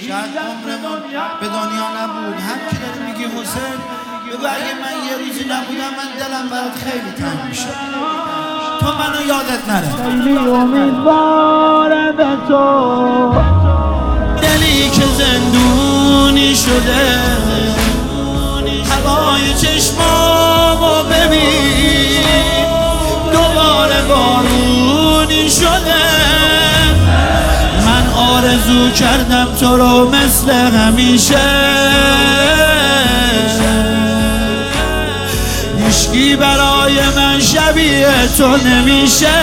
شاید عمرمون به دنیا نبود. هم که داری میگی حسین، بگو اگه من یه روزی نبودم من دلم برات خیلی تنگ میشه، تو منو یادت نره. خیلی امیدواره به تو، دلی که زندونی شده، هوای چشمامو ببین دوباره بارونی شده. من آرزو کردم تو رو مثل همیشه، هیچکی برای من شبیه تو نمیشه.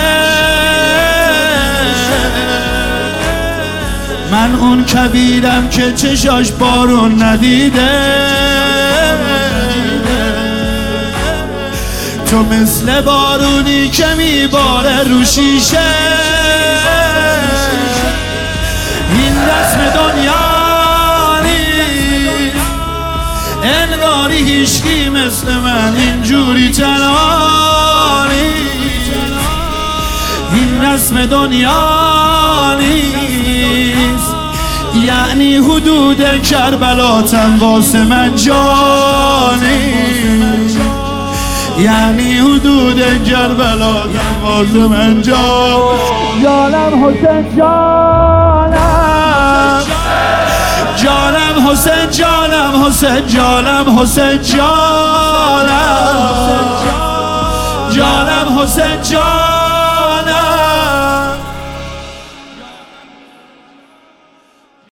من اون کبیرم که چشاش بارون ندیده، تو مثل بارونی که میباره رو شیشه. این رسم دنیا نیست، انگاری هیچکی مثل من اینجوری تنها نیست. این رسم دنیا نیست، یعنی حدود کربلاتم واسه من جانی، یعنی حدود کربلاتم واسه من جانم حسین جانم، جانم حسین جانم حسین جانم حسین جانم، جانم حسین جانم.